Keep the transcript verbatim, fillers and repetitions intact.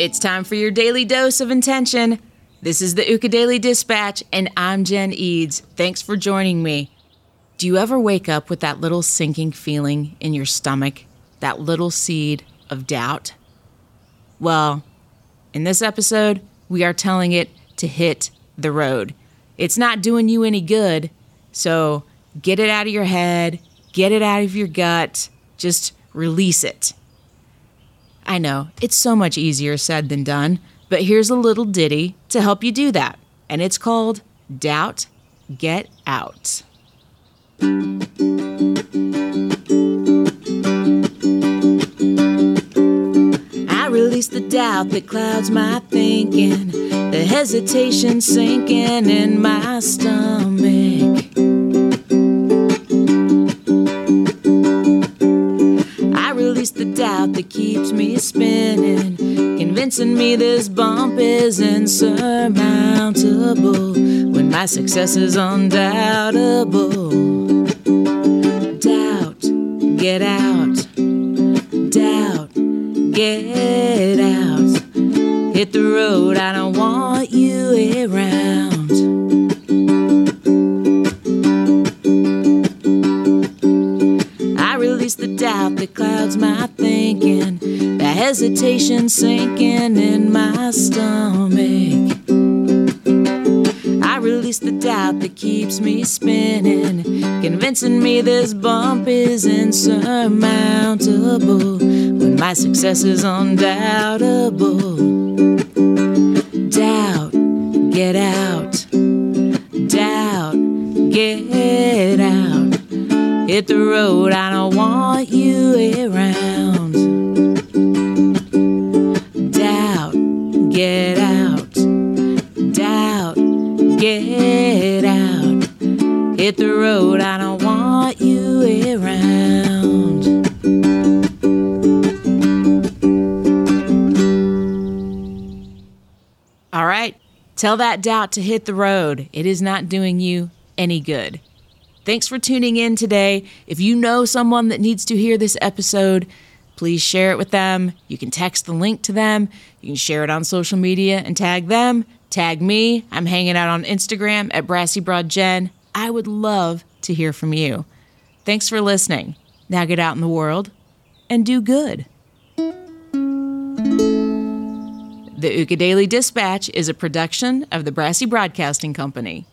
It's time for your daily dose of intention. This is the Ukulele Dispatch, and I'm Jen Eads. Thanks for joining me. Do you ever wake up with that little sinking feeling in your stomach, that little seed of doubt? Well, in this episode, we are telling it to hit the road. It's not doing you any good, so get it out of your head, get it out of your gut, just release it. I know, it's so much easier said than done, but here's a little ditty to help you do that, and it's called Doubt, Get Out. I release the doubt that clouds my thinking, the hesitation sinking in my stomach. I release the doubt that keeps me spinning, convincing me this bump is insurmountable when my success is undoubtable. Doubt, get out. Doubt, get out. Hit the road, I don't want you around. I release the doubt that clouds my thinking, the hesitation sinking in my stomach. I release the doubt that keeps me spinning, convincing me this bump is insurmountable when my success is undoubtable. Doubt, get out. Doubt, get out. Hit the road, I don't want you around. Doubt, get out. Doubt, get out. Hit the road, I don't want you around. All right, tell that doubt to hit the road. It is not doing you any good. Thanks for tuning in today. If you know someone that needs to hear this episode, please share it with them. You can text the link to them. You can share it on social media and tag them. Tag me. I'm hanging out on Instagram at BrassyBroadJen. I would love to hear from you. Thanks for listening. Now get out in the world and do good. The Ukulele Dispatch is a production of the Brassy Broadcasting Company.